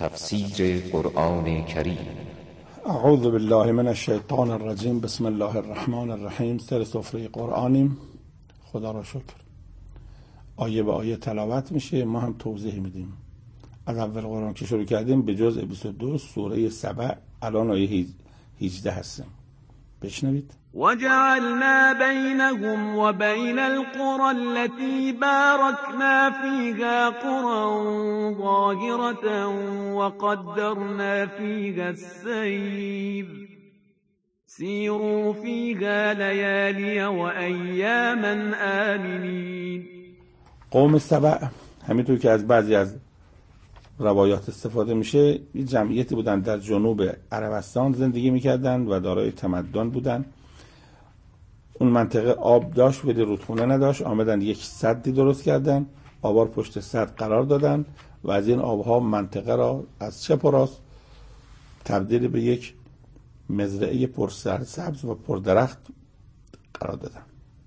تفسیر قرآن کریم. اعوذ بالله من الشیطان الرجیم. بسم الله الرحمن الرحیم. سر سفره قرآنیم. خدا را شکر. آیه به آیه تلاوت میشه، ما هم توضیح میدیم. از اول قرآن که شروع کردیم به جزء 22 سوره سبع، الان آیه 18 هستیم. بشنوید. وجعلنا بينهم وبين القرى التي باركنا فيها قرى ظاهرة وقدرنا فيها السير سيروا فيها ليالي وأياما آمنين. قوم سبع همینطور که از بعضی از روایات استفاده میشه، یه جمعیتی بودن در جنوب عربستان زندگی میکردن و دارای تمدن بودن. اون منطقه آب داشت ولی رودخونه نداشت. آمدن یک سدی درست کردن، آبار پشت سد قرار دادن و از این آبها منطقه را از چپ و راست تبدیل به یک مزرعه پرسرسبز و پردرخت قرار دادن.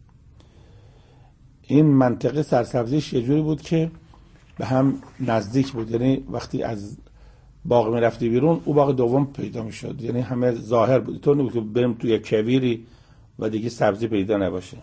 این منطقه سرسبزیش یه جوری بود که به هم نزدیک بود، یعنی وقتی از باغ می رفتی بیرون او باغ دوم پیدا می شد، یعنی همه ظاهر بود. تو نبود که بریم توی کویری و دیگه سبزی پیدا نباشه.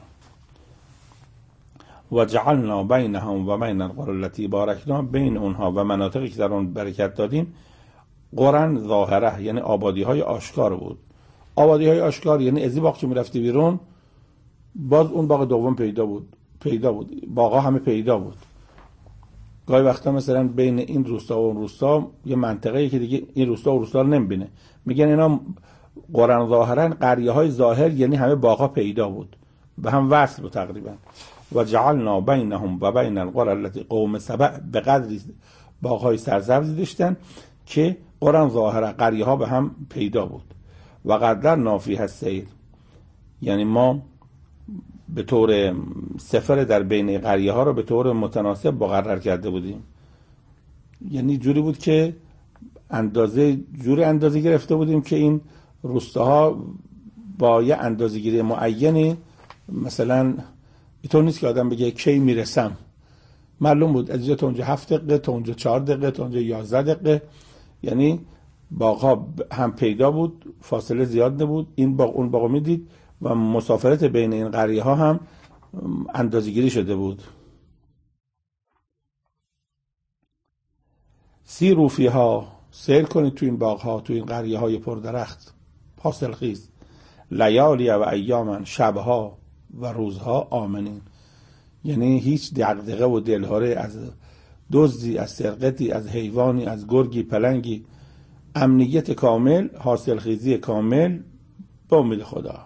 و جعلنا بینهم و بین القری التی بارکنا، بین اونها و مناطقی که در اون برکت دادیم، قرن ظاهره، یعنی آبادی های آشکار بود. آبادی های آشکار یعنی از این باغ که می رفتی بیرون باز اون باغ دوم پیدا بود. باغا همه پیدا بود. گاهی وقتا مثلا بین این روستا و اون روستا یه منطقه‌ای که دیگه این روستا و روستا رو نمیبینه، میگن اینا قرن ظاهرن، قریه های ظاهر، یعنی همه باغا پیدا بود، به هم وصل بود تقریبا. و جعلنا بینهم و بین القری التی، قوم سبع به قدری باغهای سرسبزی داشتن که قرن ظاهره، قریه ها به هم پیدا بود. و قدرنا فیها السیر، یعنی ما به طور سفر در بین قریه ها رو به طور متناسب مقرر کرده بودیم. یعنی جوری بود که اندازه گرفته بودیم که این روستاها با یه اندازه گیری معینی، مثلا اینطور نیست که آدم بگه کی میرسم، معلوم بود از اینجا تا اونجا 7 دقیقه، تا اونجا 4 دقیقه، تا اونجا 11 دقیقه، یعنی باغ‌ها هم پیدا بود، فاصله زیاد نبود، این باغ اون باغ میدید و مسافرت بین این قریه ها هم اندازه‌گیری شده بود. سیروا فیها، سیر کنید تو این باغ ها، تو این قریه های پردرخت حاصلخیز، لیالی و ایاما، شبها و روزها، آمنین، یعنی هیچ دغدغه و دلهره از دزدی، از سرقتی، از حیوانی، از گرگی، پلنگی، امنیت کامل، حاصلخیزی کامل با امید خدا.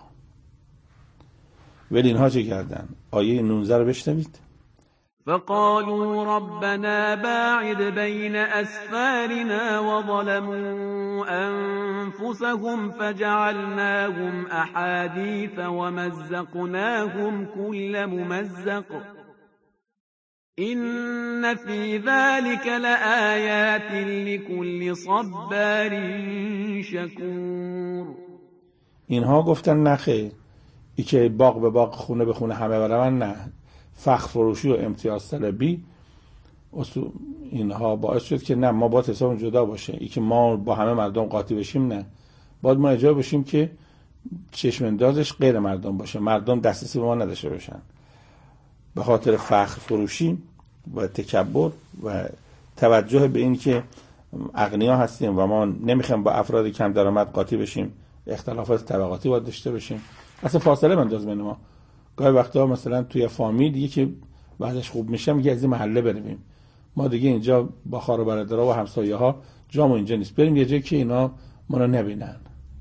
ولی اینها چه کردن؟ آیه 19 رو بشنوید. فقالوا ربنا باعد بين أسفارنا وظلموا أنفسهم فجعلناهم أحاديث ومزقناهم كل ممزق إن في ذلك لآيات لكل صبار شكور. اینها گفتن نخیر، ای که باغ به باغ، خونه به خونه همه برون، نه، فخر فروشی و امتیاز طلبی اینها باعث شد که نه، ما با حساب جدا باشه، ای که ما با همه مردم قاطی بشیم، نه، باید ما اجازه بشیم که چشم اندازش غیر مردم باشه، مردم دسترسی به ما نداشته باشن. به خاطر فخر فروشی و تکبر و توجه به این که اغنیا هستیم و ما نمیخوایم با افراد کم درآمد قاطی بشیم، اختلافات طبقاتی باید داشته باشیم، اصلا فاصله بنداز بین ما. گاهی وقتا مثلا توی فامیل دیگه که وضعش خوب میشه میگه از این محله بریم، ما دیگه اینجا با خواهر و برادرها و همسایه ها جامو اینجا نیست، بریم یه جایی که اینا ما رو نبینن.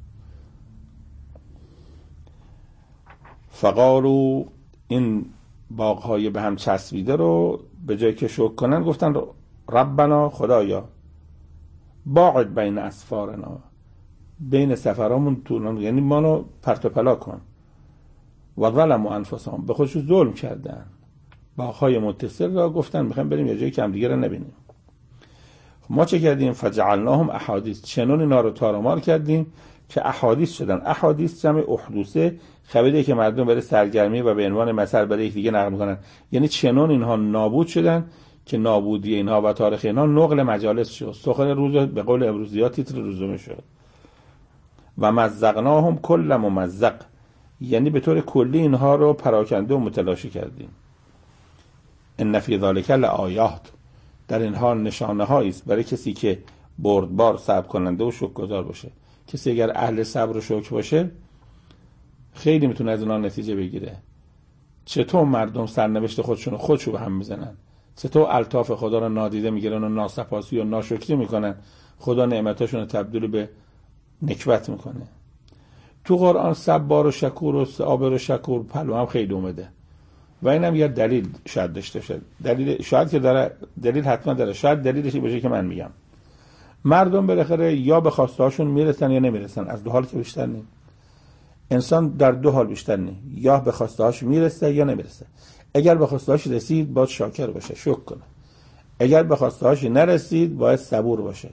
فقالو، این باغ‌های به هم چسبیده رو به جای که شکر کنن گفتن ربنا، خدایا، باعد بین اسفارنا، بین سفرامون طولان، یعنی ما رو پرت و پلا کن. و ظلموا انفسهم، به خودشون ظلم کردن. باغ‌های متصل را گفتن میخوایم بریم یه جایی که هم دیگه رو نبینیم. ما چه کردیم؟ فجعلناهم احادیث، چنون اینا رو تارمار کردیم که احادیث شدن. احادیث جمع احدوثه، خبری که مردم برای سرگرمی و به عنوان مثل برای دیگه نقل میکنن، یعنی چنون اینها نابود شدن که نابودی اینها و تاریخ اینها نقل مجالس شد، سخن روز به قول امروزی‌ها تیتر روزنامه شد. و مزقناهم کل ممزق، یعنی به طور کلی اینها رو پراکنده و متلاشی کردیم. ان فی ذلک لآیات، در اینها نشانه هایی است برای کسی که بردبار، صبر کننده و شکرگزار باشه. کسی اگر اهل صبر و شکر باشه خیلی میتونه از اینها نتیجه بگیره. چطور مردم سرنوشت خودشو به هم میزنن، چطور الطاف خدا رو نادیده میگیرن و ناسپاسی و ناشکری میکنن، خدا نعمتاشون رو تبدیل به نکبت میکنه. تو قرآن صبار و شکور و صابر و شکور پلو هم خیلی اومده و اینم یه دلیل شاید داشته باشه. دلیل شاید که داره، دلیل حتما داره، شاید دلیلش باشه که من میگم مردم بالاخره یا به خواسته هاشون میرسن یا نمیرسن، از دو حال که بیشتر نیست. انسان در دو حال بیشتر نیست، یا به خواسته هاش میرسه یا نمیرسه. اگر به خواسته هاش رسید باید شاکر باشه، شکر کنه. اگر به خواسته هاش نرسید باید صبور باشه.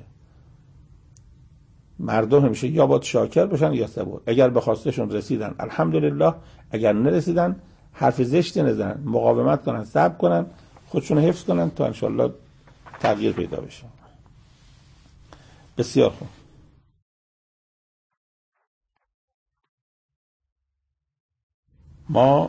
مردم همیشه یا باید شاکر باشن یا صبور. اگر به خواستهشون رسیدن الحمدلله، اگر نرسیدن حرف زشتی نزنن، مقاومت کنن، صبر کنن، خودشون حفظ کنن تا انشالله تغییر پیدا بشه. بسیار خوب. ما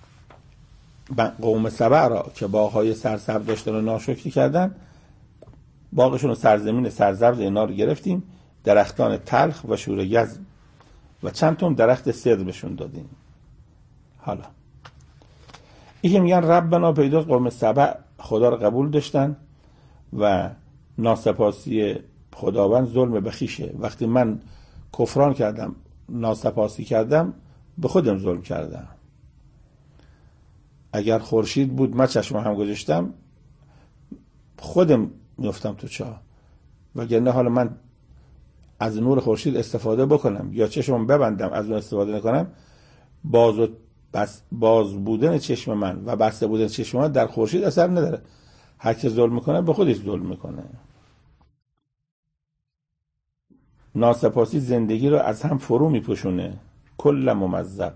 قوم سبع را که باغ‌های سرسبز داشتن و ناشکری کردن، باغشون رو سرزمین سرسبز اینا رو گرفتیم، درختان تلخ و شوره‌گز و چند تا درخت سدر بهشون دادیم. حالا این میگن ربنا پیدا، قوم سبع خدا رو قبول داشتن و ناسپاسی خداوند ظلم به خویشه. وقتی من کفران کردم، ناسپاسی کردم، به خودم ظلم کردم. اگر خورشید بود من چشم هم گذاشتم، خودم میافتم تو چاه. وگرنه حالا من از نور خورشید استفاده بکنم یا چشمم ببندم از اون استفاده نکنم، باز بودن چشم من و بسته بودن چشم من در خورشید اثر نداره. هر کی ظلم میکنه به خودش ظلم میکنه. ناسپاسی زندگی رو از هم فرو میپوشونه. کل ممزق.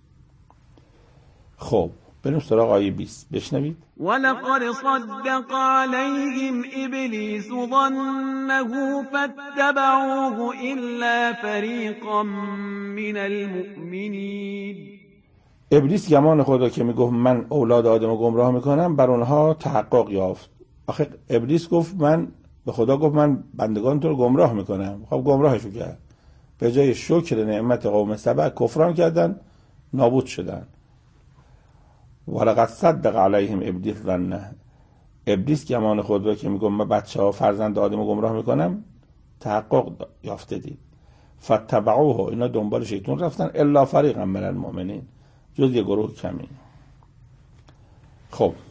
خب بریم سراغ آیه 20 بشنوید. ولقد صدق عليهم ابلیس ظنه فاتبعوه الا فریقا من المؤمنین. ابلیس گمان خدا که میگفت من اولاد آدم رو گمراه میکنم بر اونها تحقق یافت. آخه ابلیس گفت من به خدا گفت من بندگان تو رو گمراه میکنم. خب گمراهشو کرد. به جای شکر نعمت قوم سبع کفران کردن، نابود شدن. ولقد صدق علیهم ابلیس ظنه. ابلیس گمان خود را که میگم من بچه‌ها فرزند آدم رو گمراه میکنم تحقق یافته دید. فتبعوه، اینا دنبال شیطان رفتن، الا فریقا من المؤمنین، جز یه گروه کمی. خب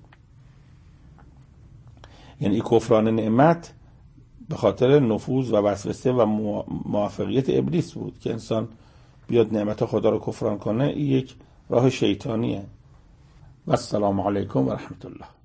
یعنی کفران نعمت به خاطر نفوذ و وسوسه و موفقیت ابلیس بود که انسان بیاد نعمت خدا رو کفران کنه. این یک راه شیطانیه. و السلام علیکم و رحمت الله.